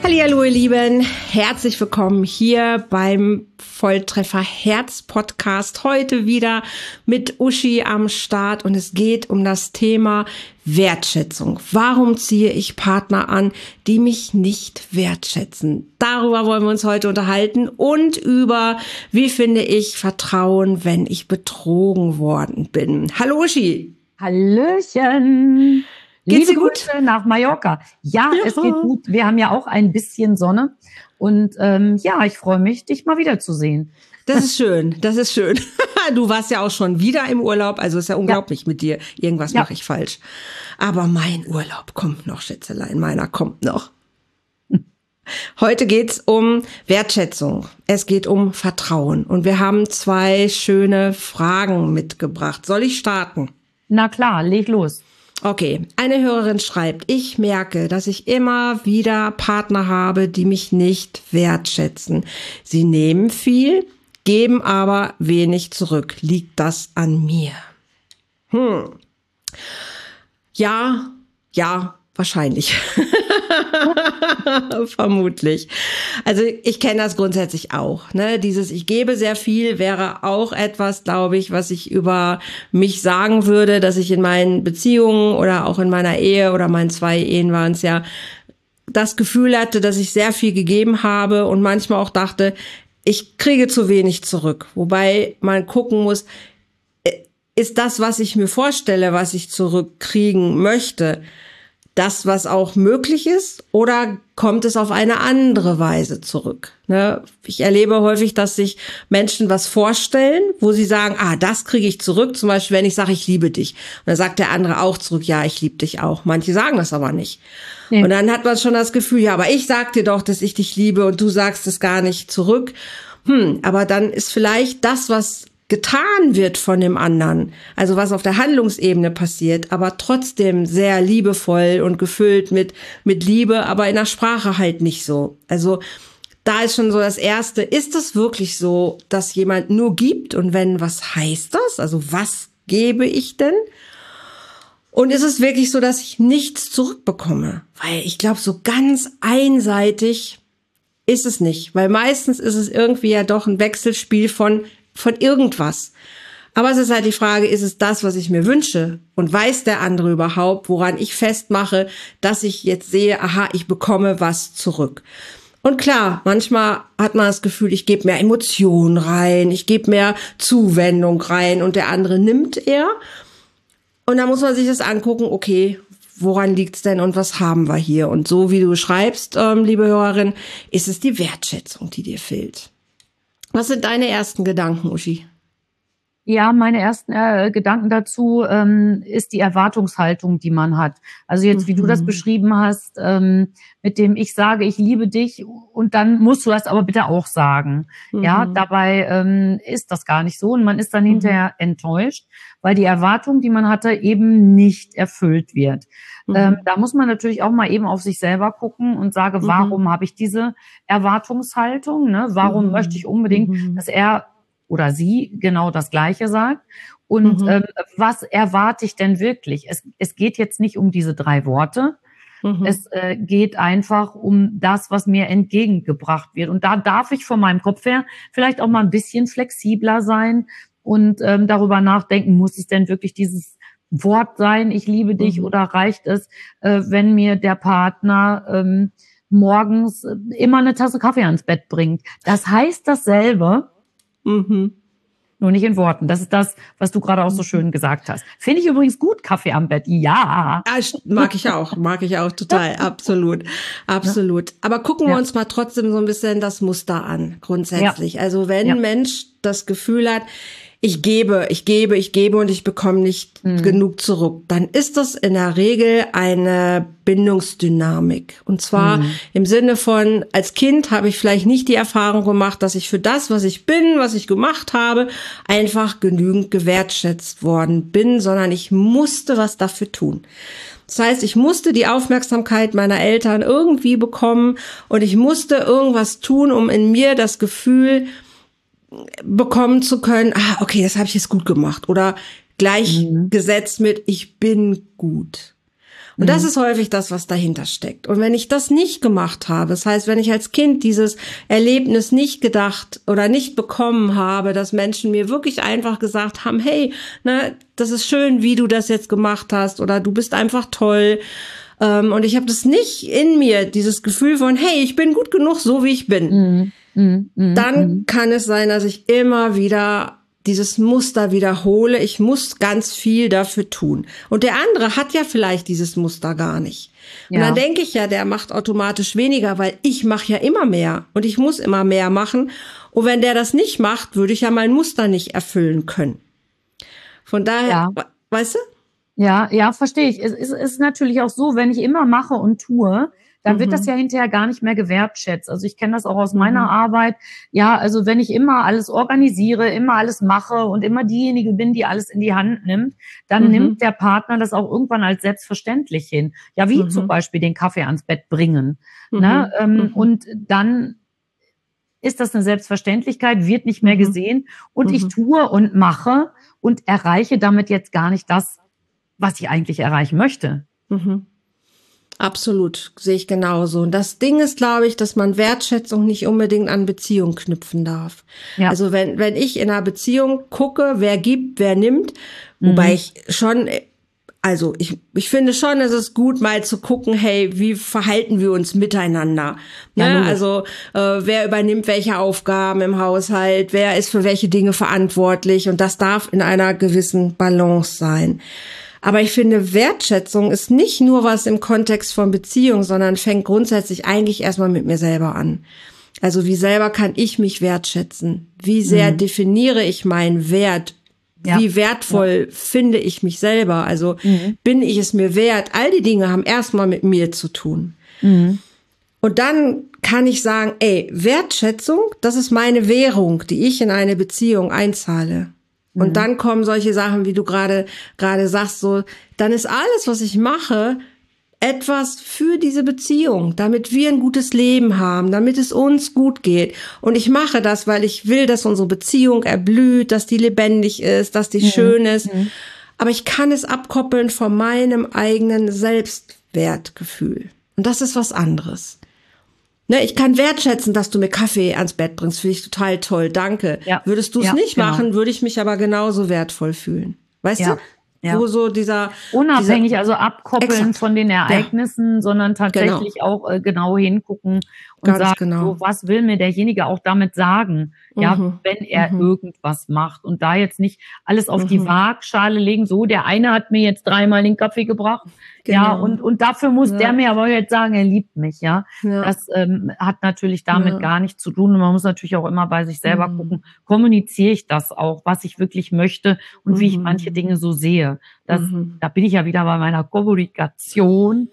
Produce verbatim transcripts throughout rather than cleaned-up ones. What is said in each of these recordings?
Hallihallo, ihr Lieben. Herzlich willkommen hier beim Volltreffer Herz Podcast. Heute wieder mit Uschi am Start und es geht um das Thema Wertschätzung. Warum ziehe ich Partner an, die mich nicht wertschätzen? Darüber wollen wir uns heute unterhalten und über, wie finde ich Vertrauen, wenn ich betrogen worden bin. Hallo Uschi. Hallöchen. Geht's dir Liebe gut? Grüße nach Mallorca. Ja, Ja. es geht gut. Wir haben ja auch ein bisschen Sonne. Und ähm, ja, ich freue mich, dich mal wiederzusehen. Das ist schön, das ist schön. Du warst ja auch schon wieder im Urlaub, also ist ja unglaublich ja. mit dir. Irgendwas ja. mache ich falsch. Aber mein Urlaub kommt noch, Schätzelein, meiner kommt noch. Heute geht's um Wertschätzung. Es geht um Vertrauen. Und wir haben zwei schöne Fragen mitgebracht. Soll ich starten? Na klar, leg los. Okay, eine Hörerin schreibt, ich merke, dass ich immer wieder Partner habe, die mich nicht wertschätzen. Sie nehmen viel, geben aber wenig zurück. Liegt das an mir? Hm. Ja, ja, wahrscheinlich. Vermutlich. Also ich kenne das grundsätzlich auch. Ne? Dieses ich gebe sehr viel wäre auch etwas, glaube ich, was ich über mich sagen würde, dass ich in meinen Beziehungen oder auch in meiner Ehe oder meinen zwei Ehen waren es ja, das Gefühl hatte, dass ich sehr viel gegeben habe und manchmal auch dachte, ich kriege zu wenig zurück. Wobei man gucken muss, ist das, was ich mir vorstelle, was ich zurückkriegen möchte, das, was auch möglich ist, oder kommt es auf eine andere Weise zurück? Ne? Ich erlebe häufig, dass sich Menschen was vorstellen, wo sie sagen, ah, das kriege ich zurück. Zum Beispiel, wenn ich sage, ich liebe dich. Und dann sagt der andere auch zurück, ja, ich liebe dich auch. Manche sagen das aber nicht. Nee. Und dann hat man schon das Gefühl, ja, aber ich sag dir doch, dass ich dich liebe und du sagst es gar nicht zurück. Hm, aber dann ist vielleicht das, was getan wird von dem anderen, also was auf der Handlungsebene passiert, aber trotzdem sehr liebevoll und gefüllt mit mit Liebe, aber in der Sprache halt nicht so. Also da ist schon so das Erste, ist es wirklich so, dass jemand nur gibt und wenn, was heißt das? Also was gebe ich denn? Und ist es wirklich so, dass ich nichts zurückbekomme? Weil ich glaube, so ganz einseitig ist es nicht, weil meistens ist es irgendwie ja doch ein Wechselspiel von von irgendwas. Aber es ist halt die Frage, ist es das, was ich mir wünsche? Und weiß der andere überhaupt, woran ich festmache, dass ich jetzt sehe, aha, ich bekomme was zurück. Und klar, manchmal hat man das Gefühl, ich gebe mehr Emotionen rein, ich gebe mehr Zuwendung rein und der andere nimmt eher. Und da muss man sich das angucken, okay, woran liegt's denn und was haben wir hier? Und so wie du schreibst, ähm, liebe Hörerin, ist es die Wertschätzung, die dir fehlt. Was sind deine ersten Gedanken, Uschi? Ja, meine ersten äh, Gedanken dazu ähm, ist die Erwartungshaltung, die man hat. Also jetzt, wie mhm. du das beschrieben hast, ähm, mit dem ich sage, ich liebe dich und dann musst du das aber bitte auch sagen. Mhm. Ja, dabei ähm, ist das gar nicht so und man ist dann mhm. hinterher enttäuscht, weil die Erwartung, die man hatte, eben nicht erfüllt wird. Mhm. Ähm, da muss man natürlich auch mal eben auf sich selber gucken und sage, mhm. warum habe ich diese Erwartungshaltung? Ne? Warum mhm. möchte ich unbedingt, mhm. dass er oder sie genau das Gleiche sagt. Und mhm. ähm, was erwarte ich denn wirklich? Es, es geht jetzt nicht um diese drei Worte. Mhm. Es äh, geht einfach um das, was mir entgegengebracht wird. Und da darf ich von meinem Kopf her vielleicht auch mal ein bisschen flexibler sein und ähm, darüber nachdenken, muss es denn wirklich dieses Wort sein, ich liebe dich, mhm. oder reicht es, äh, wenn mir der Partner ähm, morgens immer eine Tasse Kaffee ans Bett bringt? Das heißt dasselbe, Mhm. nur nicht in Worten. Das ist das, was du gerade auch so schön gesagt hast. Finde ich übrigens gut, Kaffee am Bett. Ja. ja mag ich auch. Mag ich auch total. Absolut. Absolut. Aber gucken ja. wir uns mal trotzdem so ein bisschen das Muster an, grundsätzlich. Ja. Also wenn ja. ein Mensch das Gefühl hat, ich gebe, ich gebe, ich gebe und ich bekomme nicht mhm. genug zurück, dann ist das in der Regel eine Bindungsdynamik. Und zwar mhm. im Sinne von, als Kind habe ich vielleicht nicht die Erfahrung gemacht, dass ich für das, was ich bin, was ich gemacht habe, einfach genügend gewertschätzt worden bin, sondern ich musste was dafür tun. Das heißt, ich musste die Aufmerksamkeit meiner Eltern irgendwie bekommen und ich musste irgendwas tun, um in mir das Gefühl bekommen zu können, ah, okay, das habe ich jetzt gut gemacht. Oder gleichgesetzt mhm. mit, ich bin gut. Und das ist häufig das, was dahinter steckt. Und wenn ich das nicht gemacht habe, das heißt, wenn ich als Kind dieses Erlebnis nicht gedacht oder nicht bekommen habe, dass Menschen mir wirklich einfach gesagt haben, hey, ne, das ist schön, wie du das jetzt gemacht hast oder du bist einfach toll. Ähm, und ich habe das nicht in mir, dieses Gefühl von, hey, ich bin gut genug, so wie ich bin. Mhm. Mhm. Mhm. Dann kann es sein, dass ich immer wieder dieses Muster wiederhole. Ich muss ganz viel dafür tun. Und der andere hat ja vielleicht dieses Muster gar nicht. Ja. Und dann denke ich ja, der macht automatisch weniger, weil ich mache ja immer mehr. Und ich muss immer mehr machen. Und wenn der das nicht macht, würde ich ja mein Muster nicht erfüllen können. Von daher, ja. Weißt du? Ja, ja, verstehe ich. Es ist, ist natürlich auch so, wenn ich immer mache und tue, dann wird mhm. das ja hinterher gar nicht mehr gewertschätzt. Also ich kenne das auch aus mhm. meiner Arbeit. Ja, also wenn ich immer alles organisiere, immer alles mache und immer diejenige bin, die alles in die Hand nimmt, dann mhm. nimmt der Partner das auch irgendwann als selbstverständlich hin. Ja, wie mhm. zum Beispiel den Kaffee ans Bett bringen. Mhm. Ne? Ähm, mhm. Und dann ist das eine Selbstverständlichkeit, wird nicht mehr mhm. gesehen und mhm. ich tue und mache und erreiche damit jetzt gar nicht das, was ich eigentlich erreichen möchte. Mhm. Absolut, sehe ich genauso. Und das Ding ist, glaube ich, dass man Wertschätzung nicht unbedingt an Beziehungen knüpfen darf. Ja. Also wenn wenn ich in einer Beziehung gucke, wer gibt, wer nimmt, mhm. wobei ich schon, also ich ich finde schon, es ist gut, mal zu gucken, hey, wie verhalten wir uns miteinander? Ne? Ja, also äh, wer übernimmt welche Aufgaben im Haushalt, wer ist für welche Dinge verantwortlich? Und das darf in einer gewissen Balance sein. Aber ich finde, Wertschätzung ist nicht nur was im Kontext von Beziehung, sondern fängt grundsätzlich eigentlich erstmal mit mir selber an. Also wie selber kann ich mich wertschätzen? Wie sehr mhm. definiere ich meinen Wert? Ja. Wie wertvoll ja. finde ich mich selber? Also mhm. bin ich es mir wert? All die Dinge haben erstmal mit mir zu tun. Mhm. Und dann kann ich sagen, ey, Wertschätzung, das ist meine Währung, die ich in eine Beziehung einzahle. Und mhm. dann kommen solche Sachen, wie du gerade gerade sagst, so, dann ist alles, was ich mache, etwas für diese Beziehung, damit wir ein gutes Leben haben, damit es uns gut geht. Und ich mache das, weil ich will, dass unsere Beziehung erblüht, dass die lebendig ist, dass die mhm. schön ist. Mhm. Aber ich kann es abkoppeln von meinem eigenen Selbstwertgefühl. Und das ist was anderes. Ne, ich kann wertschätzen, dass du mir Kaffee ans Bett bringst. Finde ich total toll. Danke. Ja. Würdest du es ja, nicht genau. machen, würde ich mich aber genauso wertvoll fühlen. Weißt ja. du? Ja. Wo so dieser unabhängig, dieser, also abkoppeln exakt. Von den Ereignissen, ja. sondern tatsächlich genau. auch äh, genau hingucken und Ganz sagen, genau. so, was will mir derjenige auch damit sagen, mhm. ja, wenn er mhm. irgendwas macht und da jetzt nicht alles auf mhm. die Waagschale legen, so, der eine hat mir jetzt dreimal den Kaffee gebracht, genau. ja, und und dafür muss ja. der mir aber jetzt sagen, er liebt mich, ja. ja. Das ähm, hat natürlich damit ja. gar nichts zu tun und man muss natürlich auch immer bei sich selber mhm. gucken, kommuniziere ich das auch, was ich wirklich möchte und mhm. wie ich manche Dinge so sehe. Das, mhm. Da bin ich ja wieder bei meiner Kommunikation.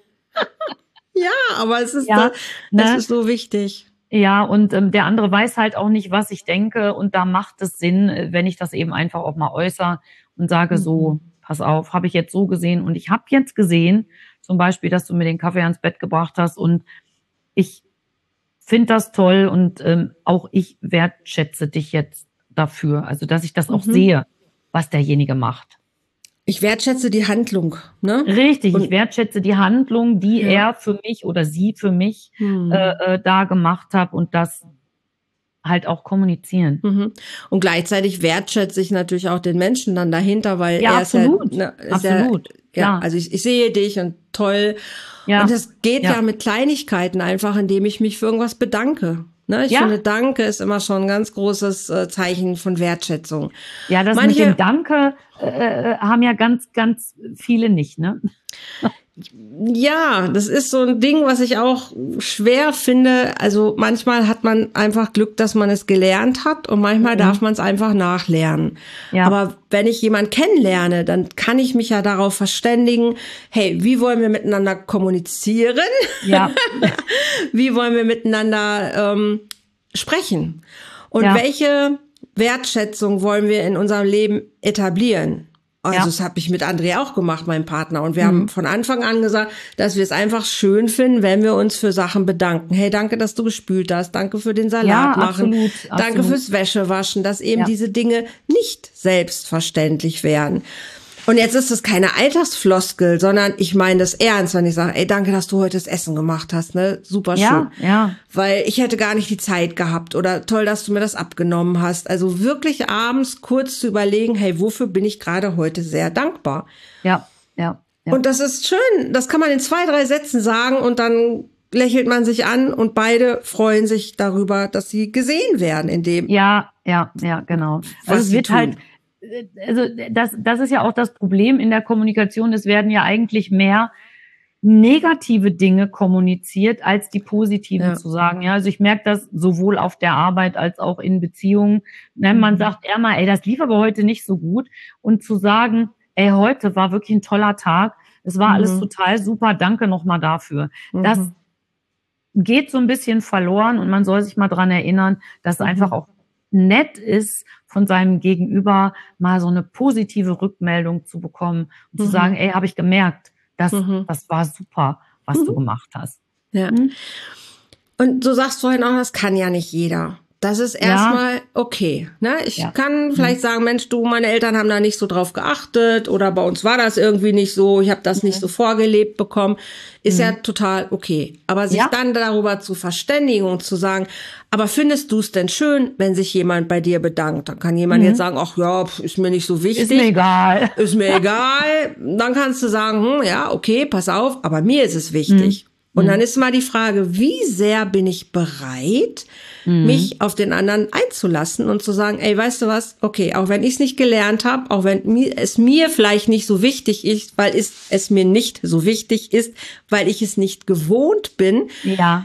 Ja, aber es ist, ja, da, ne? Das ist so wichtig. Ja, und ähm, der andere weiß halt auch nicht, was ich denke. Und da macht es Sinn, wenn ich das eben einfach auch mal äußere und sage mhm. so, pass auf, habe ich jetzt so gesehen. Und ich habe jetzt gesehen, zum Beispiel, dass du mir den Kaffee ans Bett gebracht hast. Und ich finde das toll. Und ähm, auch ich wertschätze dich jetzt dafür. Also, dass ich das auch mhm. sehe, was derjenige macht. Ich wertschätze die Handlung, ne? Richtig, und ich wertschätze die Handlung, die ja. er für mich oder sie für mich hm. äh, da gemacht hat und das halt auch kommunizieren. Mhm. Und gleichzeitig wertschätze ich natürlich auch den Menschen dann dahinter, weil ja, er absolut. ist ja, ne, ist absolut. Ja, ja, also ich, ich sehe dich und toll. Ja. Und das geht ja. ja mit Kleinigkeiten einfach, indem ich mich für irgendwas bedanke. Ne, ich ja. finde, Danke ist immer schon ein ganz großes äh, Zeichen von Wertschätzung. Ja, das Manche, mit dem Danke äh, haben ja ganz, ganz viele nicht, ne? Ja, das ist so ein Ding, was ich auch schwer finde. Also manchmal hat man einfach Glück, dass man es gelernt hat und manchmal mhm. darf man es einfach nachlernen. Ja. Aber wenn ich jemanden kennenlerne, dann kann ich mich ja darauf verständigen, hey, wie wollen wir miteinander kommunizieren? Ja. Wie wollen wir miteinander ähm, sprechen? Und ja. welche Wertschätzung wollen wir in unserem Leben etablieren? Also ja. das habe ich mit André auch gemacht, meinem Partner. Und wir mhm. haben von Anfang an gesagt, dass wir es einfach schön finden, wenn wir uns für Sachen bedanken. Hey, danke, dass du gespült hast. Danke für den Salat ja, machen. Absolut, danke absolut. Fürs Wäschewaschen. Dass eben ja. diese Dinge nicht selbstverständlich werden. Und jetzt ist es keine Alltagsfloskel, sondern ich meine das ernst, wenn ich sage, ey, danke, dass du heute das Essen gemacht hast, ne? Super schön. Ja, ja. Weil ich hätte gar nicht die Zeit gehabt oder toll, dass du mir das abgenommen hast. Also wirklich abends kurz zu überlegen, hey, wofür bin ich gerade heute sehr dankbar? Ja, ja. Ja. Und das ist schön. Das kann man in zwei, drei Sätzen sagen und dann lächelt man sich an und beide freuen sich darüber, dass sie gesehen werden in dem. Ja, ja, ja, genau. Also es wird tun. halt, also das, das ist ja auch das Problem in der Kommunikation. Es werden ja eigentlich mehr negative Dinge kommuniziert, als die positiven ja. zu sagen. Ja, also ich merke das sowohl auf der Arbeit als auch in Beziehungen. Ne, man mhm. sagt eher mal, ey, das lief aber heute nicht so gut. Und zu sagen, ey, heute war wirklich ein toller Tag. Es war mhm. alles total super. Danke nochmal dafür. Mhm. Das geht so ein bisschen verloren und man soll sich mal dran erinnern, dass mhm. einfach auch nett ist, von seinem Gegenüber mal so eine positive Rückmeldung zu bekommen und mhm. zu sagen, ey, habe ich gemerkt, das, mhm. das war super, was mhm. du gemacht hast. Ja. Mhm. Und du sagst vorhin auch, das kann ja nicht jeder. Das ist erstmal ja. okay. Ne? Ich ja. kann vielleicht mhm. sagen, Mensch, du, meine Eltern haben da nicht so drauf geachtet oder bei uns war das irgendwie nicht so, ich habe das mhm. nicht so vorgelebt bekommen. Ist mhm. ja total okay. Aber sich ja. dann darüber zu verständigen und zu sagen, aber findest du es denn schön, wenn sich jemand bei dir bedankt? Dann kann jemand mhm. jetzt sagen, ach ja, ist mir nicht so wichtig. Ist mir egal. Ist mir egal. Dann kannst du sagen, hm, ja, okay, pass auf, aber mir ist es wichtig. Mhm. Und dann ist mal die Frage, wie sehr bin ich bereit, mhm. mich auf den anderen einzulassen und zu sagen, ey, weißt du was, okay, auch wenn ich es nicht gelernt habe, auch wenn mir, es mir vielleicht nicht so wichtig ist, weil es, es mir nicht so wichtig ist, weil ich es nicht gewohnt bin, ja.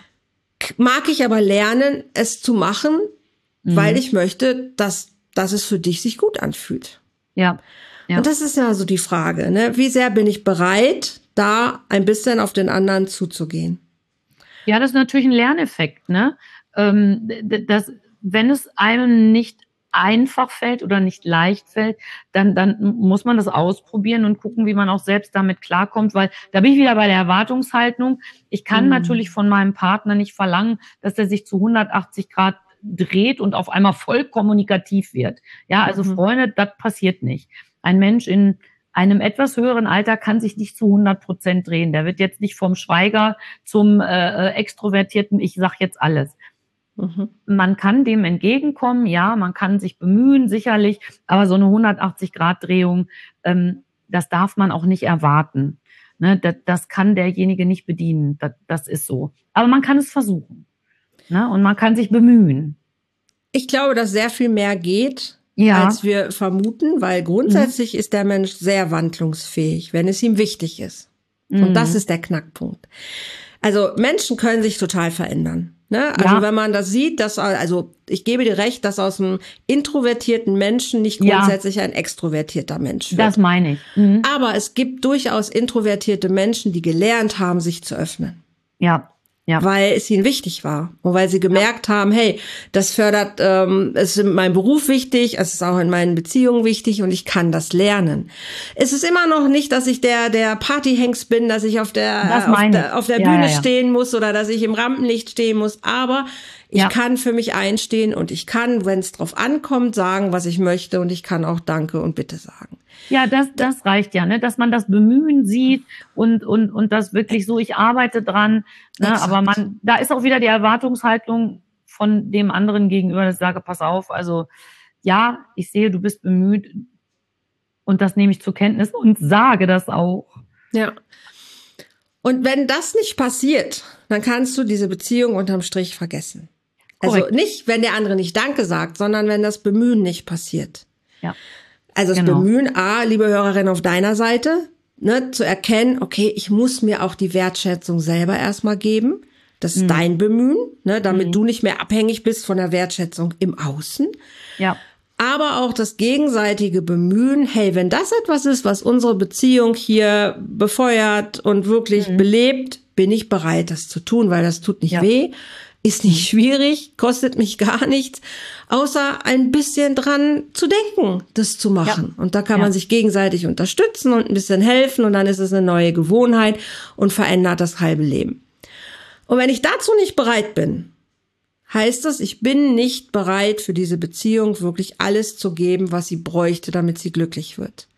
mag ich aber lernen, es zu machen, mhm. weil ich möchte, dass, dass es für dich sich gut anfühlt. Ja. Ja. Und das ist ja so die Frage, ne? Wie sehr bin ich bereit, da ein bisschen auf den anderen zuzugehen? Ja, das ist natürlich ein Lerneffekt, ne? Ähm, das, wenn es einem nicht einfach fällt oder nicht leicht fällt, dann, dann muss man das ausprobieren und gucken, wie man auch selbst damit klarkommt, weil da bin ich wieder bei der Erwartungshaltung. Ich kann mhm. natürlich von meinem Partner nicht verlangen, dass er sich zu hundertachtzig Grad dreht und auf einmal voll kommunikativ wird. Ja, also mhm. Freunde, das passiert nicht. Ein Mensch in einem etwas höheren Alter kann sich nicht zu hundert Prozent drehen. Der wird jetzt nicht vom Schweiger zum äh, extrovertierten, ich sag jetzt alles. Mhm. Man kann dem entgegenkommen, ja, man kann sich bemühen, sicherlich, aber so eine hundertachtzig Grad Drehung, ähm, das darf man auch nicht erwarten. Ne, das, das kann derjenige nicht bedienen, das, das ist so. Aber man kann es versuchen, ne, und man kann sich bemühen. Ich glaube, dass sehr viel mehr geht, ja. als wir vermuten, weil grundsätzlich mhm. ist der Mensch sehr wandlungsfähig, wenn es ihm wichtig ist. Mhm. Und das ist der Knackpunkt. Also Menschen können sich total verändern. Ne? Also ja. wenn man das sieht, dass, also ich gebe dir recht, dass aus einem introvertierten Menschen nicht grundsätzlich ja. ein extrovertierter Mensch wird. Das meine ich. Mhm. Aber es gibt durchaus introvertierte Menschen, die gelernt haben, sich zu öffnen. Ja. Ja. Weil es ihnen wichtig war und weil sie gemerkt ja. haben, hey, das fördert, ähm, es ist in meinem Beruf wichtig, es ist auch in meinen Beziehungen wichtig und ich kann das lernen. Es ist immer noch nicht, dass ich der der Partyhengst bin, dass ich auf der auf der, auf der ja, Bühne ja, ja. stehen muss oder dass ich im Rampenlicht stehen muss, aber ich ja. kann für mich einstehen und ich kann, wenn es drauf ankommt, sagen, was ich möchte und ich kann auch Danke und Bitte sagen. Ja, das, das reicht ja, ne, dass man das Bemühen sieht und, und, und das wirklich so, ich arbeite dran, ne, aber man, da ist auch wieder die Erwartungshaltung von dem anderen gegenüber, dass ich sage, pass auf, also, ja, ich sehe, du bist bemüht und das nehme ich zur Kenntnis und sage das auch. Ja. Und wenn das nicht passiert, dann kannst du diese Beziehung unterm Strich vergessen. Also Korrekt. Nicht, wenn der andere nicht Danke sagt, sondern wenn das Bemühen nicht passiert. Ja. Also das genau. Bemühen, A, liebe Hörerin auf deiner Seite, ne, zu erkennen, okay, ich muss mir auch die Wertschätzung selber erstmal geben. Das ist mhm. dein Bemühen, ne, damit mhm. du nicht mehr abhängig bist von der Wertschätzung im Außen. Ja. Aber auch das gegenseitige Bemühen, hey, wenn das etwas ist, was unsere Beziehung hier befeuert und wirklich mhm. belebt, bin ich bereit, das zu tun, weil das tut nicht ja. weh. Ist nicht schwierig, kostet mich gar nichts, außer ein bisschen dran zu denken, das zu machen. Ja. Und da kann ja. man sich gegenseitig unterstützen und ein bisschen helfen und dann ist es eine neue Gewohnheit und verändert das halbe Leben. Und wenn ich dazu nicht bereit bin, heißt das, ich bin nicht bereit für diese Beziehung wirklich alles zu geben, was sie bräuchte, damit sie glücklich wird.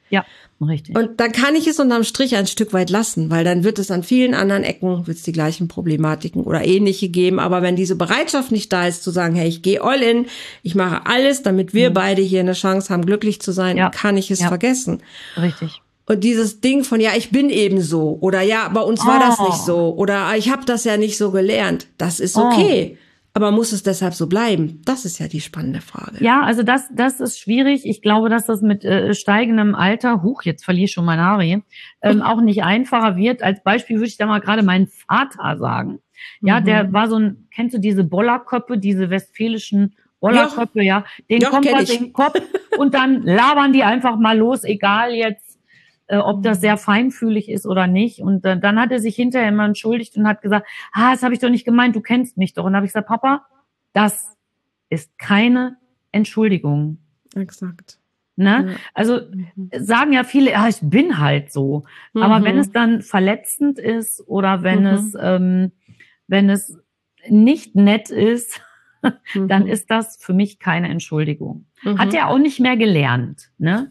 Ja, richtig. Und dann kann ich es unterm Strich ein Stück weit lassen, weil dann wird es an vielen anderen Ecken, wird es die gleichen Problematiken oder ähnliche geben. Aber wenn diese Bereitschaft nicht da ist, zu sagen, hey, ich gehe all in, ich mache alles, damit wir mhm. beide hier eine Chance haben, glücklich zu sein, ja. kann ich es ja. vergessen. Richtig. Und dieses Ding von, ja, ich bin eben so oder ja, bei uns war oh. das nicht so oder ich habe das ja nicht so gelernt, das ist okay. Oh. Aber muss es deshalb so bleiben? Das ist ja die spannende Frage. Ja, also das das ist schwierig. Ich glaube, dass das mit äh, steigendem Alter, huch, jetzt verliere ich schon mein Haare, ähm, auch nicht einfacher wird. Als Beispiel würde ich da mal gerade meinen Vater sagen. Ja, mhm. der war so ein, kennst du diese Bollerköpfe, diese westfälischen Bollerköpfe, ja? Den Doch, kommt was in den Kopf und dann labern die einfach mal los, egal jetzt, Äh, ob das sehr feinfühlig ist oder nicht. Und äh, dann hat er sich hinterher immer entschuldigt und hat gesagt, ah, das habe ich doch nicht gemeint, du kennst mich doch. Und dann habe ich gesagt, Papa, das ist keine Entschuldigung. Exakt. Ne? Ja. Also mhm. sagen ja viele, ja, ich bin halt so. Mhm. Aber wenn es dann verletzend ist oder wenn mhm. es ähm, wenn es nicht nett ist, mhm. dann ist das für mich keine Entschuldigung. Mhm. Hat er auch nicht mehr gelernt, ne?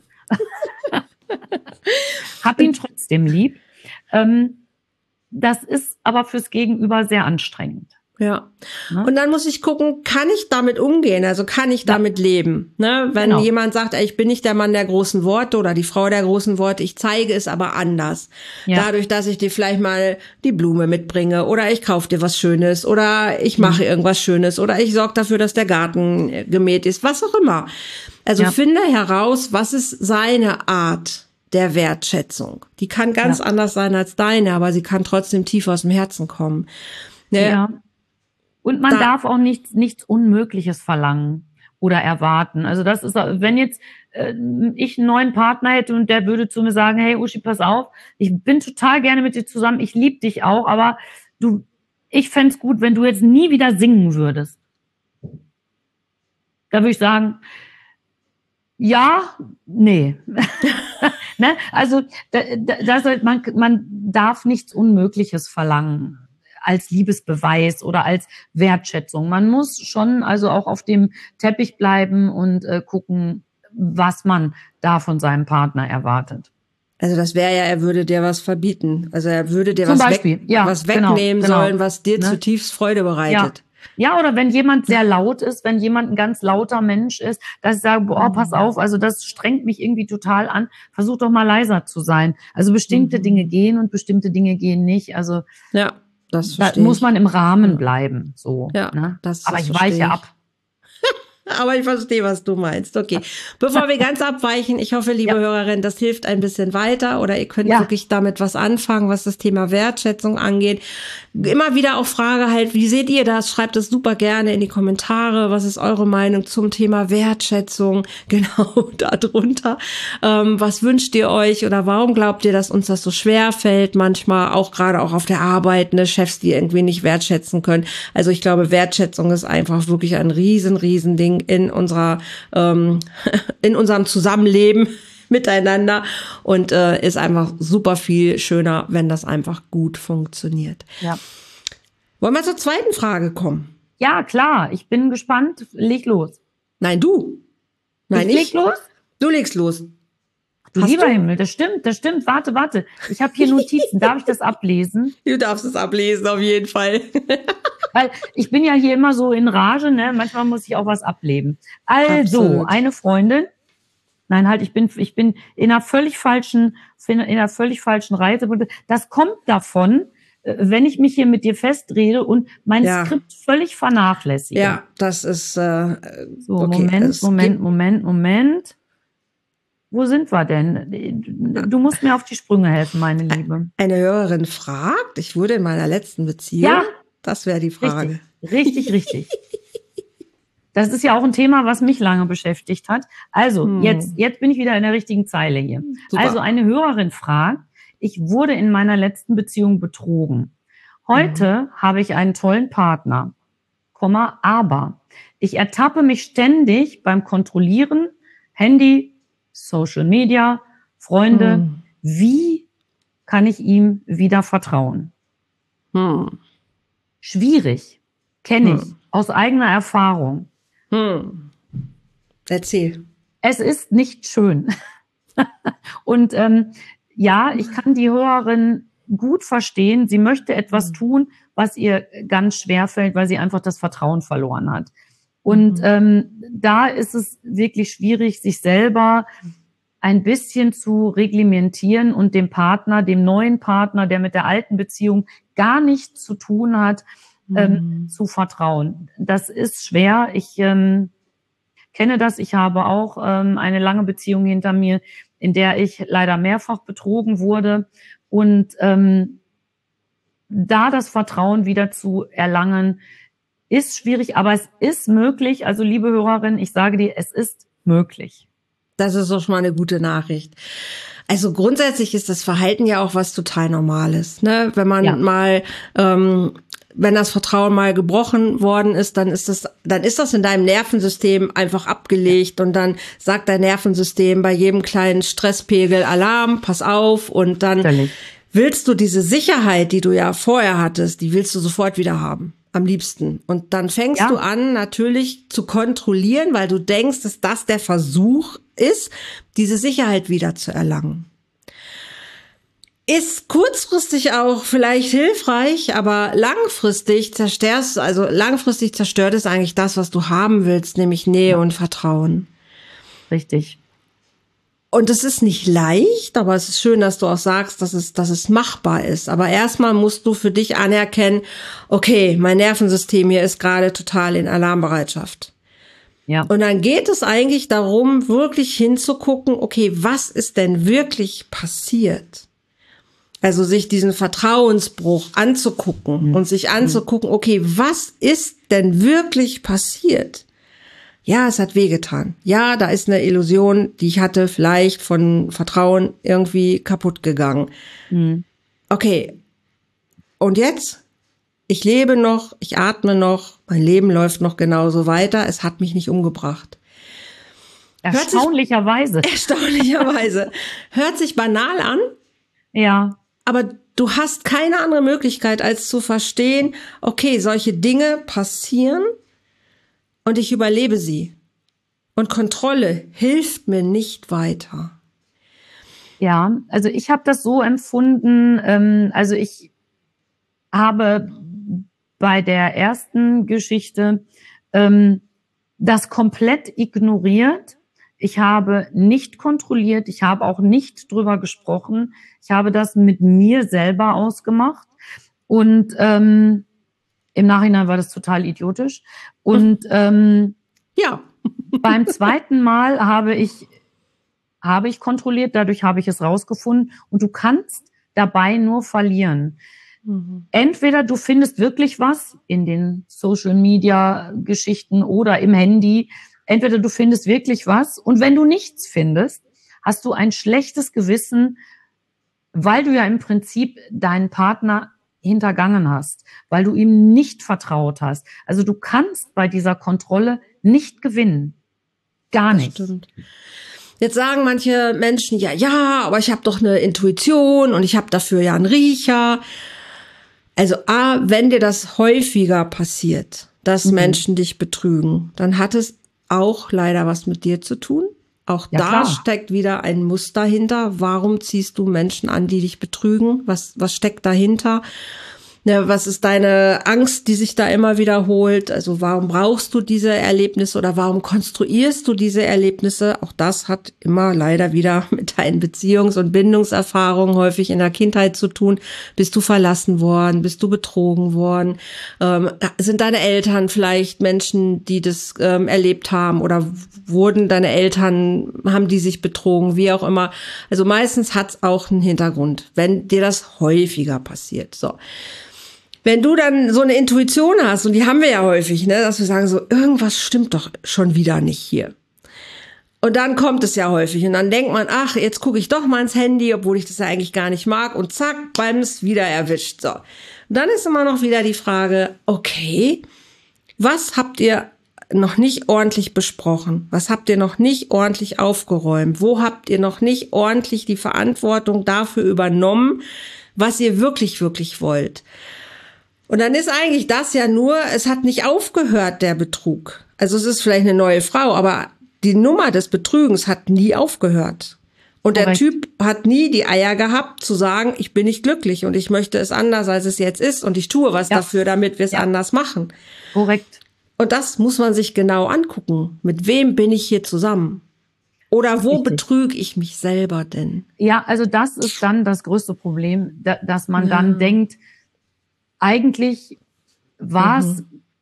Hab ihn trotzdem lieb. Ähm, das ist aber fürs Gegenüber sehr anstrengend. Ja. Ne? Und dann muss ich gucken, kann ich damit umgehen? Also kann ich damit ja. leben? Ne? Wenn genau. jemand sagt, ey, ich bin nicht der Mann der großen Worte oder die Frau der großen Worte, ich zeige es aber anders. Ja. Dadurch, dass ich dir vielleicht mal die Blume mitbringe oder ich kaufe dir was Schönes oder ich mache mhm. irgendwas Schönes oder ich sorge dafür, dass der Garten gemäht ist, was auch immer. Also ja. finde heraus, was ist seine Art der Wertschätzung. Die kann ganz ja. anders sein als deine, aber sie kann trotzdem tief aus dem Herzen kommen. Ne? Ja. Und man da, darf auch nichts, nichts Unmögliches verlangen oder erwarten. Also das ist, wenn jetzt äh, ich einen neuen Partner hätte und der würde zu mir sagen, hey Uschi, pass auf, ich bin total gerne mit dir zusammen, ich liebe dich auch, aber du, ich fänd's gut, wenn du jetzt nie wieder singen würdest. Da würde ich sagen, ja, nee. Ne? Also da, da, da, man, man darf nichts Unmögliches verlangen als Liebesbeweis oder als Wertschätzung. Man muss schon also auch auf dem Teppich bleiben und äh, gucken, was man da von seinem Partner erwartet. Also das wäre ja, er würde dir was verbieten. Also er würde dir Zum was, Beispiel, weg, ja, was wegnehmen genau, sollen, genau. was dir Ne? zutiefst Freude bereitet. Ja. Ja, oder wenn jemand sehr laut ist, wenn jemand ein ganz lauter Mensch ist, dass ich sage, boah, pass auf, also das strengt mich irgendwie total an, versuch doch mal leiser zu sein. Also bestimmte mhm. Dinge gehen und bestimmte Dinge gehen nicht. Also ja, das da muss man im Rahmen bleiben. So, ja, ne? das Aber ich weiche ab. Aber ich verstehe, was du meinst. Okay. Bevor wir ganz abweichen, ich hoffe, liebe ja. Hörerin, das hilft ein bisschen weiter oder ihr könnt ja. wirklich damit was anfangen, was das Thema Wertschätzung angeht. Immer wieder auch Frage halt, wie seht ihr das? Schreibt es super gerne in die Kommentare. Was ist eure Meinung zum Thema Wertschätzung? Genau, da drunter. Ähm, was wünscht ihr euch oder warum glaubt ihr, dass uns das so schwer fällt? Manchmal auch gerade auch auf der Arbeit, ne, Chefs, die irgendwie nicht wertschätzen können. Also ich glaube, Wertschätzung ist einfach wirklich ein riesen, riesen Ding in unserer ähm, in unserem Zusammenleben miteinander und äh, ist einfach super viel schöner, wenn das einfach gut funktioniert. Ja. Wollen wir zur zweiten Frage kommen? Ja, klar. Ich bin gespannt. Leg los. Nein, du. Nein, ich. ich. Leg los? Du legst los. Du Hast lieber du? Himmel, das stimmt, das stimmt. Warte, warte. Ich habe hier Notizen. Darf ich das ablesen? Du darfst es ablesen, auf jeden Fall. Weil ich bin ja hier immer so in Rage, ne? Manchmal muss ich auch was ableben. Also, Absolut. Eine Freundin, nein, halt, ich bin, ich bin in einer völlig falschen, in einer völlig falschen Reise. Das kommt davon, wenn ich mich hier mit dir festrede und mein ja. Skript völlig vernachlässige. Ja, das ist, äh, so, okay. Moment, Moment, Moment, Moment. Wo sind wir denn? Du musst mir auf die Sprünge helfen, meine Liebe. Eine Hörerin fragt, ich wurde in meiner letzten Beziehung. Ja. Das wäre die Frage. Richtig, richtig, richtig. Das ist ja auch ein Thema, was mich lange beschäftigt hat. Also, hm. jetzt, jetzt bin ich wieder in der richtigen Zeile hier. Super. Also, eine Hörerin fragt, ich wurde in meiner letzten Beziehung betrogen. Heute hm. habe ich einen tollen Partner, Komma, aber ich ertappe mich ständig beim Kontrollieren, Handy, Social Media, Freunde. Hm. Wie kann ich ihm wieder vertrauen? Hm. Schwierig, kenne ich, hm. aus eigener Erfahrung. Hm. Erzähl. Es ist nicht schön. Und ähm, ja, ich kann die Hörerin gut verstehen. Sie möchte etwas tun, was ihr ganz schwer fällt, weil sie einfach das Vertrauen verloren hat. Und mhm. ähm, da ist es wirklich schwierig, sich selber ein bisschen zu reglementieren und dem Partner, dem neuen Partner, der mit der alten Beziehung gar nichts zu tun hat, mhm. ähm, zu vertrauen. Das ist schwer. Ich ähm, kenne das. Ich habe auch ähm, eine lange Beziehung hinter mir, in der ich leider mehrfach betrogen wurde. Und ähm, da das Vertrauen wieder zu erlangen, ist schwierig, aber es ist möglich. Also liebe Hörerin, ich sage dir, es ist möglich. Das ist doch schon mal eine gute Nachricht. Also grundsätzlich ist das Verhalten ja auch was total Normales, ne? Wenn man ja. mal, ähm, wenn das Vertrauen mal gebrochen worden ist, dann ist das, dann ist das in deinem Nervensystem einfach abgelegt ja. und dann sagt dein Nervensystem bei jedem kleinen Stresspegel Alarm, pass auf, und dann Völlig. willst du diese Sicherheit, die du ja vorher hattest, die willst du sofort wieder haben. Am liebsten. Und dann fängst ja. du an, natürlich zu kontrollieren, weil du denkst, dass das der Versuch ist, diese Sicherheit wieder zu erlangen. Ist kurzfristig auch vielleicht hilfreich, aber langfristig zerstörst, also langfristig zerstört es eigentlich das, was du haben willst, nämlich Nähe ja. und Vertrauen. Richtig. Und es ist nicht leicht, aber es ist schön, dass du auch sagst, dass es, dass es machbar ist. Aber erstmal musst du für dich anerkennen, okay, mein Nervensystem hier ist gerade total in Alarmbereitschaft. Ja. Und dann geht es eigentlich darum, wirklich hinzugucken, okay, was ist denn wirklich passiert? Also sich diesen Vertrauensbruch anzugucken mhm. und sich anzugucken, okay, was ist denn wirklich passiert? Ja, es hat wehgetan. Ja, da ist eine Illusion, die ich hatte, vielleicht von Vertrauen irgendwie kaputt gegangen. Mhm. Okay. Und jetzt? Ich lebe noch, ich atme noch, mein Leben läuft noch genauso weiter. Es hat mich nicht umgebracht. Erstaunlicherweise. Sich, erstaunlicherweise. Hört sich banal an. Ja. Aber du hast keine andere Möglichkeit, als zu verstehen, okay, solche Dinge passieren. Und ich überlebe sie. Und Kontrolle hilft mir nicht weiter. Ja, also ich habe das so empfunden, ähm, also ich habe bei der ersten Geschichte ähm, das komplett ignoriert. Ich habe nicht kontrolliert, ich habe auch nicht drüber gesprochen. Ich habe das mit mir selber ausgemacht. Und ähm, im Nachhinein war das total idiotisch. Und ähm, ja, beim zweiten Mal habe ich habe ich kontrolliert, dadurch habe ich es rausgefunden. Und du kannst dabei nur verlieren. Mhm. Entweder du findest wirklich was in den Social-Media-Geschichten oder im Handy. Entweder du findest wirklich was. Und wenn du nichts findest, hast du ein schlechtes Gewissen, weil du ja im Prinzip deinen Partner hintergangen hast, weil du ihm nicht vertraut hast. Also du kannst bei dieser Kontrolle nicht gewinnen. Gar nicht. Das stimmt. Jetzt sagen manche Menschen, ja, ja, aber ich habe doch eine Intuition und ich habe dafür ja einen Riecher. Also A, wenn dir das häufiger passiert, dass mhm. Menschen dich betrügen, dann hat es auch leider was mit dir zu tun. Auch ja, da klar. steckt wieder ein Muster hinter. Warum ziehst du Menschen an, die dich betrügen? Was, was steckt dahinter? Ja, was ist deine Angst, die sich da immer wiederholt? Also warum brauchst du diese Erlebnisse oder warum konstruierst du diese Erlebnisse? Auch das hat immer leider wieder mit deinen Beziehungs- und Bindungserfahrungen häufig in der Kindheit zu tun. Bist du verlassen worden? Bist du betrogen worden? Ähm, sind deine Eltern vielleicht Menschen, die das ähm, erlebt haben? Oder wurden deine Eltern, haben die sich betrogen? Wie auch immer. Also meistens hat es auch einen Hintergrund, wenn dir das häufiger passiert. So. Wenn du dann so eine Intuition hast, und die haben wir ja häufig, ne, dass wir sagen so, irgendwas stimmt doch schon wieder nicht hier. Und dann kommt es ja häufig und dann denkt man, ach, jetzt gucke ich doch mal ins Handy, obwohl ich das ja eigentlich gar nicht mag, und zack, beim's wieder erwischt. So. Und dann ist immer noch wieder die Frage, okay, was habt ihr noch nicht ordentlich besprochen? Was habt ihr noch nicht ordentlich aufgeräumt? Wo habt ihr noch nicht ordentlich die Verantwortung dafür übernommen, was ihr wirklich, wirklich wollt? Und dann ist eigentlich das ja nur, es hat nicht aufgehört, der Betrug. Also es ist vielleicht eine neue Frau, aber die Nummer des Betrügens hat nie aufgehört. Und Korrekt. der Typ hat nie die Eier gehabt, zu sagen, ich bin nicht glücklich und ich möchte es anders, als es jetzt ist und ich tue was Ja. dafür, damit wir es Ja. anders machen. Korrekt. Und das muss man sich genau angucken. Mit wem bin ich hier zusammen? Oder wo Richtig. betrüge ich mich selber denn? Ja, also das ist dann das größte Problem, da, dass man Ja. dann denkt, eigentlich war es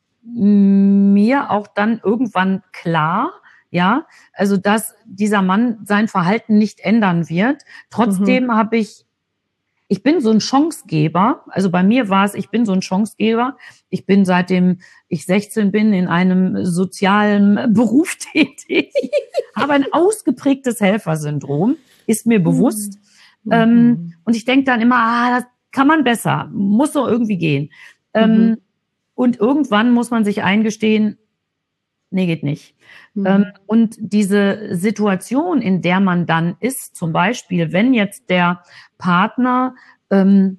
mir auch dann irgendwann klar, ja, also dass dieser Mann sein Verhalten nicht ändern wird. Trotzdem Mhm. habe ich, ich bin so ein Chancegeber, also bei mir war es, ich bin so ein Chancegeber. Ich bin seitdem ich sechzehn bin in einem sozialen Beruf tätig, habe ein ausgeprägtes Helfersyndrom, ist mir bewusst. Mhm. Ähm, und ich denke dann immer, ah, das kann man besser, muss doch irgendwie gehen. Mhm. Ähm, und irgendwann muss man sich eingestehen, nee, geht nicht. Mhm. Ähm, und diese Situation, in der man dann ist, zum Beispiel, wenn jetzt der Partner, ähm,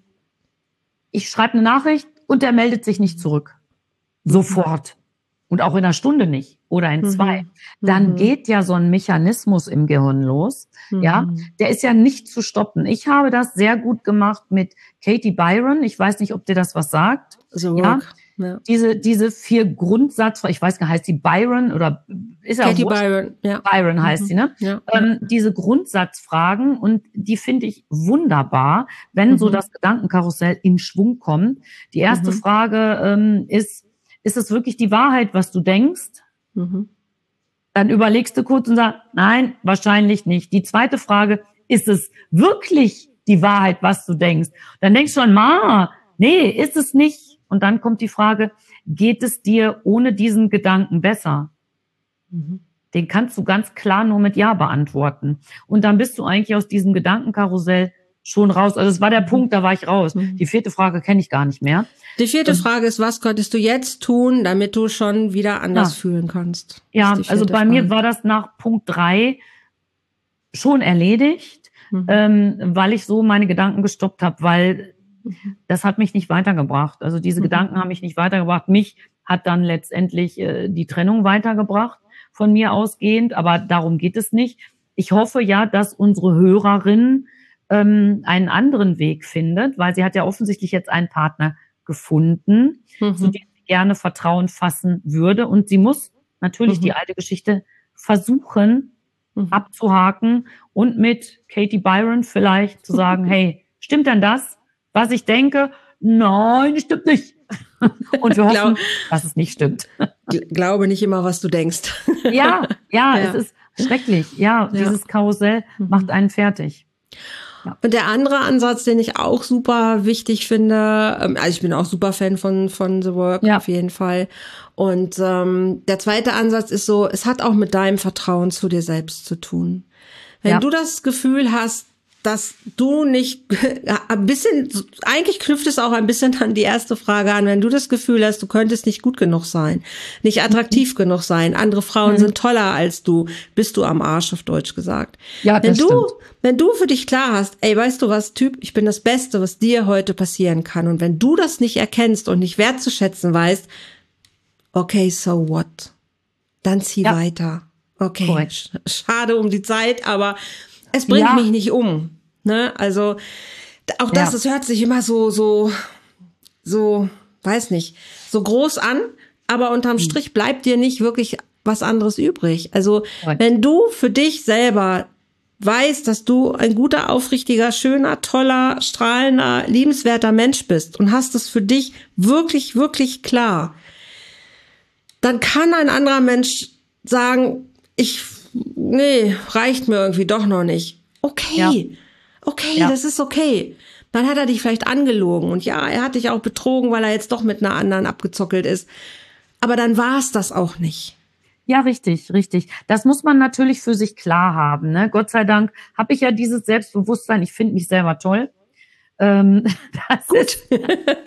ich schreibe eine Nachricht und der meldet sich nicht zurück. Sofort. Und auch in einer Stunde nicht oder in zwei. Mhm. Dann Mhm. geht ja so ein Mechanismus im Gehirn los. Ja, Mhm. der ist ja nicht zu stoppen. Ich habe das sehr gut gemacht mit Katie Byron. Ich weiß nicht, ob dir das was sagt. So Ja, work. Ja. diese, diese vier Grundsatzfragen, ich weiß gar nicht, heißt die Byron oder ist ja auch Katie wurscht. Byron, ja. Byron heißt Mhm. sie, ne? Ja. Ähm, diese Grundsatzfragen, und die finde ich wunderbar, wenn so Mhm. das Gedankenkarussell in Schwung kommt. Die erste Mhm. Frage ähm, ist, ist es wirklich die Wahrheit, was du denkst? Mhm. Dann überlegst du kurz und sagst, nein, wahrscheinlich nicht. Die zweite Frage, ist es wirklich die Wahrheit, was du denkst? Dann denkst du schon, ma, nee, ist es nicht. Und dann kommt die Frage, geht es dir ohne diesen Gedanken besser? Mhm. Den kannst du ganz klar nur mit Ja beantworten. Und dann bist du eigentlich aus diesem Gedankenkarussell schon raus. Also es war der Mhm. Punkt, da war ich raus. Mhm. Die vierte Frage kenne ich gar nicht mehr. Die vierte Ähm, Frage ist, was könntest du jetzt tun, damit du schon wieder anders Ja. fühlen kannst? Ja, Das ist die also vierte bei mir Frage. war das nach Punkt drei schon erledigt, Mhm. ähm, weil ich so meine Gedanken gestoppt habe, weil Mhm. das hat mich nicht weitergebracht. Also diese Mhm. Gedanken haben mich nicht weitergebracht. Mich hat dann letztendlich äh, die Trennung weitergebracht, von mir ausgehend, aber darum geht es nicht. Ich hoffe ja, dass unsere Hörerin ähm, einen anderen Weg findet, weil sie hat ja offensichtlich jetzt einen Partner gefunden, Mhm. zu dem sie gerne Vertrauen fassen würde. Und sie muss natürlich Mhm. die alte Geschichte versuchen Mhm. abzuhaken und mit Katie Byron vielleicht zu sagen, hey, stimmt denn das, was ich denke? Nein, stimmt nicht. Und wir hoffen, Glaub, dass es nicht stimmt. gl- glaube nicht immer, was du denkst. Ja, ja, Ja. es ist schrecklich. Ja, Ja. dieses Karussell Mhm. macht einen fertig. Und der andere Ansatz, den ich auch super wichtig finde, ähm, also ich bin auch super Fan von, von The Work, Ja. auf jeden Fall. Und ähm, der zweite Ansatz ist so, es hat auch mit deinem Vertrauen zu dir selbst zu tun. Wenn Ja. du das Gefühl hast, dass du nicht ein bisschen, eigentlich knüpft es auch ein bisschen an die erste Frage an, wenn du das Gefühl hast, du könntest nicht gut genug sein, nicht attraktiv genug sein, andere Frauen Mhm. sind toller als du, bist du am Arsch, auf Deutsch gesagt. Ja, Wenn das du, stimmt. wenn du für dich klar hast, ey, weißt du was, Typ, ich bin das Beste, was dir heute passieren kann. Und wenn du das nicht erkennst und nicht wertzuschätzen weißt, okay, so what? Dann zieh Ja. weiter. Okay, Korrekt. sch- schade um die Zeit, aber es bringt Ja. mich nicht um. Ne? Also d- auch das, Ja. es hört sich immer so, so, so, weiß nicht, so groß an, aber unterm Strich bleibt dir nicht wirklich was anderes übrig. Also Korrekt. wenn du für dich selber weißt, dass du ein guter, aufrichtiger, schöner, toller, strahlender, liebenswerter Mensch bist und hast es für dich wirklich, wirklich klar, dann kann ein anderer Mensch sagen, ich, nee, reicht mir irgendwie doch noch nicht. Okay, Ja. okay, Ja. das ist okay. Dann hat er dich vielleicht angelogen und ja, er hat dich auch betrogen, weil er jetzt doch mit einer anderen abgezockelt ist. Aber dann war es das auch nicht. Ja, richtig, richtig. Das muss man natürlich für sich klar haben. Ne? Gott sei Dank habe ich ja dieses Selbstbewusstsein. Ich finde mich selber toll. Ähm, das Gut. Ist,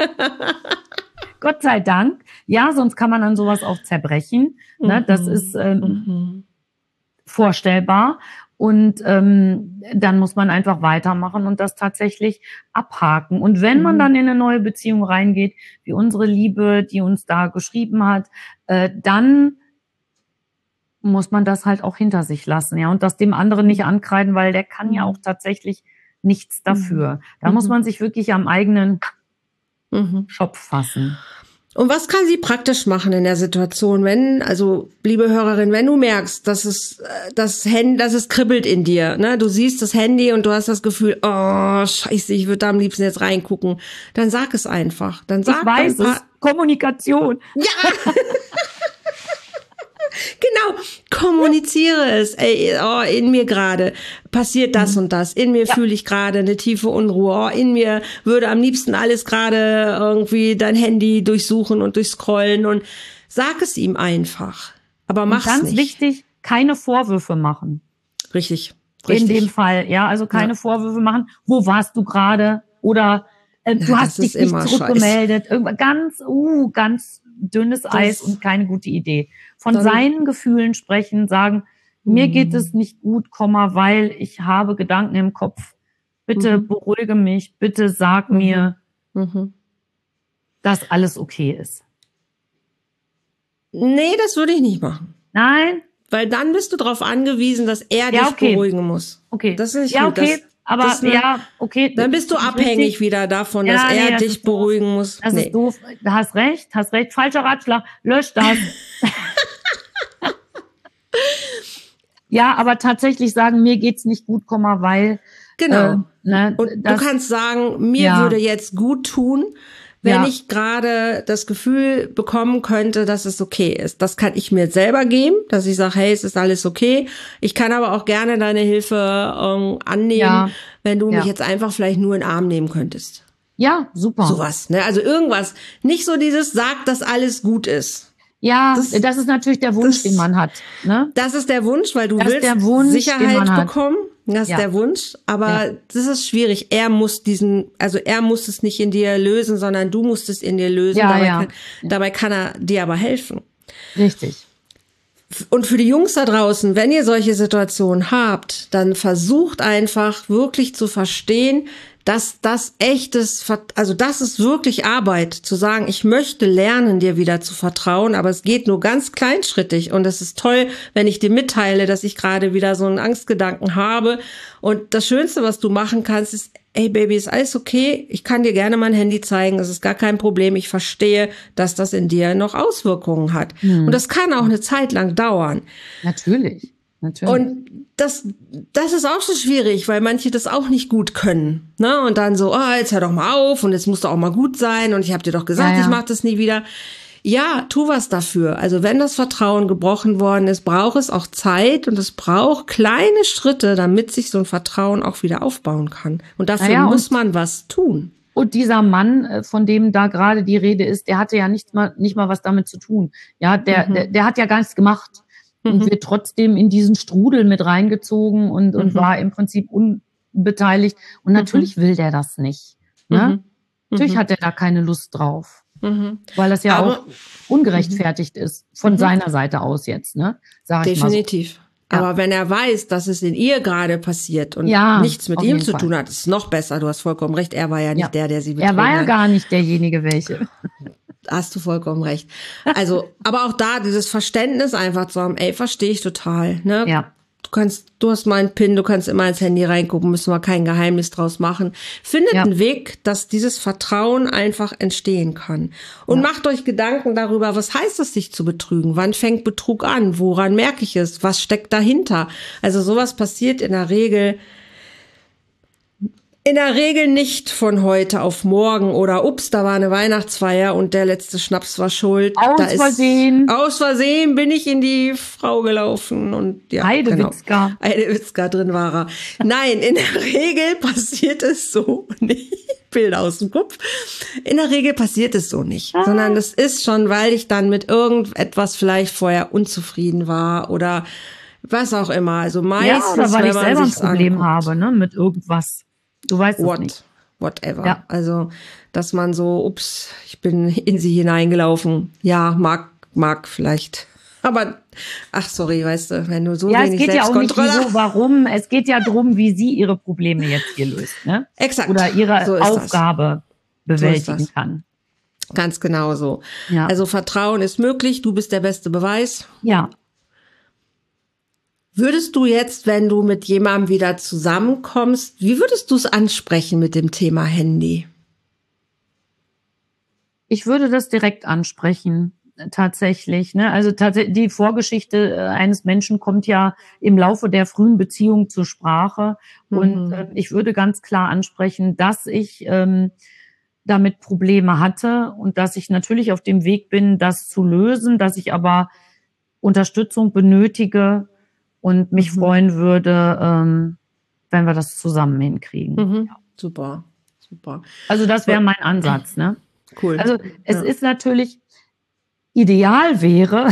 Gott sei Dank. Ja, sonst kann man an sowas auch zerbrechen. Mhm. Ne? Das ist ähm, Mhm. vorstellbar. Und ähm, dann muss man einfach weitermachen und das tatsächlich abhaken. Und wenn man Mhm. dann in eine neue Beziehung reingeht, wie unsere Liebe, die uns da geschrieben hat, äh, dann muss man das halt auch hinter sich lassen, ja, und das dem anderen nicht ankreiden, weil der kann ja auch tatsächlich nichts dafür. Da mhm. muss man sich wirklich am eigenen mhm. Schopf fassen. Und was kann sie praktisch machen in der Situation, wenn, also liebe Hörerin, wenn du merkst, dass es das Handy, dass es kribbelt in dir, ne? Du siehst das Handy und du hast das Gefühl, oh Scheiße, ich würde da am liebsten jetzt reingucken, dann sag es einfach. Dann sag, ich weiß dann es. Kommunikation. Ja. Genau, kommuniziere es. Ey, oh, in mir gerade passiert das mhm. und das. In mir ja. fühle ich gerade eine tiefe Unruhe. Oh, in mir würde am liebsten alles gerade irgendwie dein Handy durchsuchen und durchscrollen. Und sag es ihm einfach. Aber mach's nicht. Ganz wichtig, keine Vorwürfe machen. Richtig, richtig. In dem Fall, ja, also keine ja. Vorwürfe machen. Wo warst du gerade? Oder äh, du ja, hast dich nicht zurückgemeldet. Irgendwas ganz, uh, ganz dünnes das Eis und keine gute Idee. Von dann, seinen Gefühlen sprechen, sagen, mir geht es nicht gut, weil ich habe Gedanken im Kopf. Bitte mhm. beruhige mich, bitte sag mhm. mir, mhm. dass alles okay ist. Nee, das würde ich nicht machen. Nein? Weil dann bist du darauf angewiesen, dass er ja, dich okay. beruhigen muss. Okay. Das ist nicht ja, gut. okay. Das, aber das ne, ja, okay. Dann bist du abhängig richtig. wieder davon, dass ja, er nee, das dich beruhigen doof. muss. Das nee. ist doof. Du hast recht, hast recht. Falscher Ratschlag. Lösch das. Ja, aber tatsächlich sagen, mir geht's nicht gut, weil. Genau. Äh, ne, und das, du kannst sagen, mir ja. würde jetzt gut tun, wenn ja. ich gerade das Gefühl bekommen könnte, dass es okay ist. Das kann ich mir selber geben, dass ich sage, hey, es ist alles okay. Ich kann aber auch gerne deine Hilfe ähm, annehmen, ja. wenn du ja. mich jetzt einfach vielleicht nur in den Arm nehmen könntest. Ja, super. Sowas, ne? Also irgendwas. Nicht so dieses, sag, dass alles gut ist. Ja, das, das ist natürlich der Wunsch, das, den man hat. Ne? Das ist der Wunsch, weil du das willst Wunsch, Sicherheit bekommen. Das ist ja. der Wunsch. Aber ja. das ist schwierig. Er muss diesen, also er muss es nicht in dir lösen, sondern du musst es in dir lösen. Ja, dabei, ja. Kann, ja. dabei kann er dir aber helfen. Richtig. Und für die Jungs da draußen, wenn ihr solche Situationen habt, dann versucht einfach wirklich zu verstehen, dass das echtes, also das ist wirklich Arbeit, zu sagen, ich möchte lernen, dir wieder zu vertrauen, aber es geht nur ganz kleinschrittig und es ist toll, wenn ich dir mitteile, dass ich gerade wieder so einen Angstgedanken habe und das Schönste, was du machen kannst, ist, hey Baby, ist alles okay, ich kann dir gerne mein Handy zeigen, es ist gar kein Problem, ich verstehe, dass das in dir noch Auswirkungen hat hm. und das kann auch eine Zeit lang dauern. Natürlich. Natürlich. Und das, das ist auch so schwierig, weil manche das auch nicht gut können, ne? Und dann so, oh, jetzt hör doch mal auf und jetzt musst du auch mal gut sein und ich habe dir doch gesagt, ja, ja. ich mach das nie wieder. Ja, tu was dafür. Also wenn das Vertrauen gebrochen worden ist, braucht es auch Zeit und es braucht kleine Schritte, damit sich so ein Vertrauen auch wieder aufbauen kann. Und dafür ja, muss man was tun. Und dieser Mann, von dem da gerade die Rede ist, der hatte ja nicht mal, nicht mal was damit zu tun. Ja, der, mhm. der, der hat ja gar nichts gemacht. Und wird trotzdem in diesen Strudel mit reingezogen und, und mhm. war im Prinzip unbeteiligt. Und natürlich mhm. will der das nicht. Ne? Mhm. Natürlich hat er da keine Lust drauf. Mhm. Weil das ja Aber, auch ungerechtfertigt mhm. ist. Von mhm. seiner Seite aus jetzt, ne? Sag ich Definitiv. mal so. Aber ja. wenn er weiß, dass es in ihr gerade passiert und ja, nichts mit ihm zu Fall. tun hat, ist es noch besser. Du hast vollkommen recht. Er war ja nicht ja. der, der sie betrogen hat. Er war ja hat. gar nicht derjenige, welche. Hast du vollkommen recht. Also, aber auch da dieses Verständnis einfach zu haben, ey, verstehe ich total, ne? Ja. Du kannst, du hast mal einen PIN, du kannst immer ins Handy reingucken, müssen wir kein Geheimnis draus machen. Findet ja. einen Weg, dass dieses Vertrauen einfach entstehen kann. Und ja. macht euch Gedanken darüber, was heißt es, sich zu betrügen? Wann fängt Betrug an? Woran merke ich es? Was steckt dahinter? Also sowas passiert in der Regel In der Regel nicht von heute auf morgen oder ups, da war eine Weihnachtsfeier und der letzte Schnaps war schuld. Aus da Versehen. Ist, aus Versehen bin ich in die Frau gelaufen und ja, Heidewitzka. Genau, Heidewitzka drin war er. Nein, in der Regel passiert es so nicht. Bilder aus dem Kopf. In der Regel passiert es so nicht, ah. sondern das ist schon, weil ich dann mit irgendetwas vielleicht vorher unzufrieden war oder was auch immer. Also meistens, ja, oder weil wenn ich man selber ein sich's Problem anguckt. habe, ne, mit irgendwas. Du weißt What, es nicht. Whatever. Ja. Also, dass man so, ups, ich bin in sie hineingelaufen. Ja, mag, mag vielleicht. Aber, ach sorry, weißt du, wenn du so ja, wenig Selbstkontrolle... Ja, es geht ja auch nicht wieso, warum. Es geht ja darum, wie sie ihre Probleme jetzt hier löst. Ne? Exakt. Oder ihre so Aufgabe das. bewältigen so kann. Ganz genau so. Ja. Also Vertrauen ist möglich, du bist der beste Beweis. Ja. Würdest du jetzt, wenn du mit jemandem wieder zusammenkommst, wie würdest du es ansprechen mit dem Thema Handy? Ich würde das direkt ansprechen, tatsächlich. Ne? Also tatsächlich die Vorgeschichte eines Menschen kommt ja im Laufe der frühen Beziehung zur Sprache. Mhm. Und äh, ich würde ganz klar ansprechen, dass ich ähm, damit Probleme hatte und dass ich natürlich auf dem Weg bin, das zu lösen, dass ich aber Unterstützung benötige und mich mhm. freuen würde, ähm, wenn wir das zusammen hinkriegen. Mhm. Ja. Super, super. Also das wäre mein Ansatz, ne? Cool. Also es ja. ist natürlich, ideal wäre,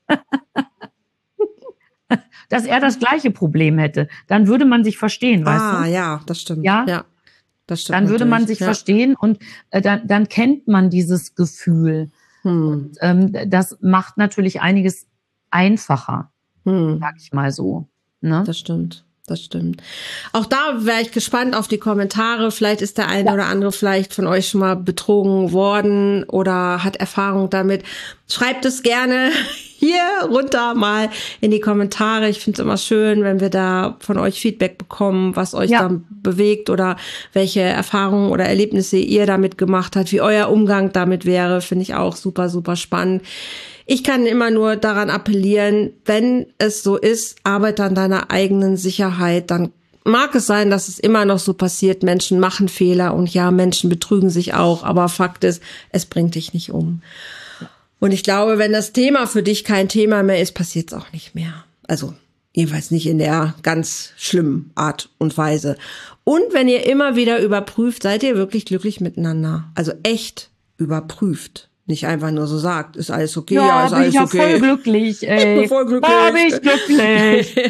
dass er das gleiche Problem hätte. Dann würde man sich verstehen, weißt ah, du? Ah, ja, das stimmt. Ja, ja das stimmt. Dann würde natürlich. man sich ja. verstehen und äh, dann, dann kennt man dieses Gefühl. Hm. Und ähm, das macht natürlich einiges einfacher, hm. sag ich mal so. Ne? Das stimmt. Das stimmt. Auch da wäre ich gespannt auf die Kommentare. Vielleicht ist der eine ja. oder andere vielleicht von euch schon mal betrogen worden oder hat Erfahrung damit. Schreibt es gerne hier runter mal in die Kommentare. Ich finde es immer schön, wenn wir da von euch Feedback bekommen, was euch ja. dann bewegt oder welche Erfahrungen oder Erlebnisse ihr damit gemacht habt, wie euer Umgang damit wäre. Finde ich auch super, super spannend. Ich kann immer nur daran appellieren, wenn es so ist, arbeite an deiner eigenen Sicherheit. Dann mag es sein, dass es immer noch so passiert. Menschen machen Fehler und ja, Menschen betrügen sich auch. Aber Fakt ist, es bringt dich nicht um. Und ich glaube, wenn das Thema für dich kein Thema mehr ist, passiert es auch nicht mehr. Also jedenfalls nicht in der ganz schlimmen Art und Weise. Und wenn ihr immer wieder überprüft, seid ihr wirklich glücklich miteinander. Also echt überprüft. Nicht einfach nur so sagt, ist alles okay, ja, ja ist alles ich ja okay. voll glücklich, ey. Ich bin voll glücklich. Da bin ich glücklich.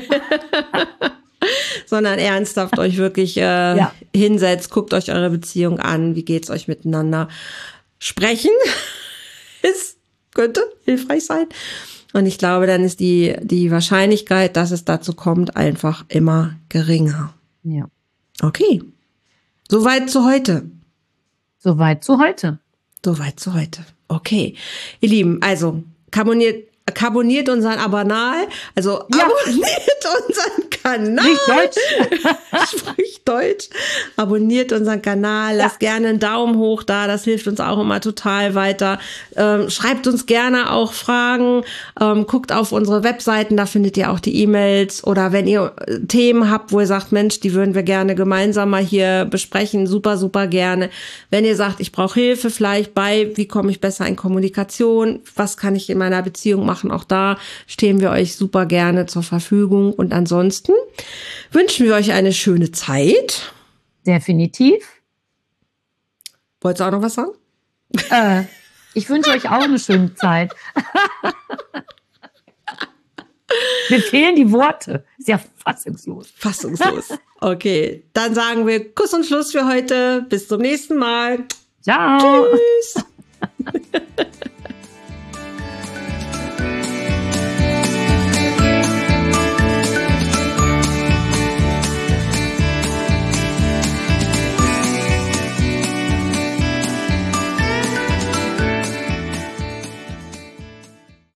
Sondern ernsthaft euch wirklich äh, ja. hinsetzt, guckt euch eure Beziehung an, wie geht's euch miteinander. Sprechen ist, könnte hilfreich sein. Und ich glaube, dann ist die, die Wahrscheinlichkeit, dass es dazu kommt, einfach immer geringer. Ja. Okay. Soweit zu heute. Soweit zu heute. Soweit zu heute. Okay. Ihr Lieben, also, abonniert, abonniert unseren Abanal, also ja. abonniert unseren Kanal. Sprich Deutsch. Sprich Deutsch. Abonniert unseren Kanal, ja. lasst gerne einen Daumen hoch da, das hilft uns auch immer total weiter. Ähm, schreibt uns gerne auch Fragen, ähm, guckt auf unsere Webseiten, da findet ihr auch die E-Mails oder wenn ihr Themen habt, wo ihr sagt, Mensch, die würden wir gerne gemeinsam mal hier besprechen, super, super gerne. Wenn ihr sagt, ich brauche Hilfe vielleicht bei, wie komme ich besser in Kommunikation, was kann ich in meiner Beziehung machen, auch da stehen wir euch super gerne zur Verfügung und ansonsten wünschen wir euch eine schöne Zeit. Definitiv. Wolltest du auch noch was sagen? Äh, ich wünsche euch auch eine schöne Zeit. Mir fehlen die Worte. Ist ja fassungslos. Fassungslos. Okay, dann sagen wir Kuss und Schluss für heute. Bis zum nächsten Mal. Ciao. Tschüss.